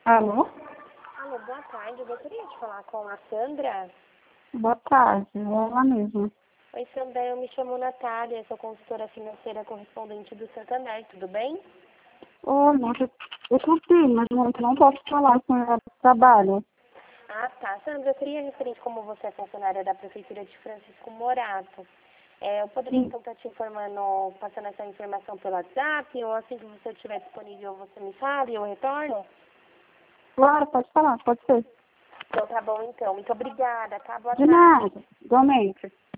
Alô? Alô, boa tarde. Eu gostaria de falar com a Sandra. Boa tarde, é ela mesma. Oi, Sandra. Eu me chamo Natália, sou consultora financeira correspondente do Santander. Tudo bem? Ô, moça, eu consigo, mas não posso falar com ela do trabalho. Ah, tá. Sandra, eu queria referente como você é funcionária da Prefeitura de Francisco Morato. Eu poderia, então, estar te informando, passando essa informação pelo WhatsApp, ou assim que você estiver disponível, você me fala e eu retorno? Claro, pode falar, pode ser. Então, tá bom, então. Muito obrigada, tá? Boa De tarde. nada, igualmente.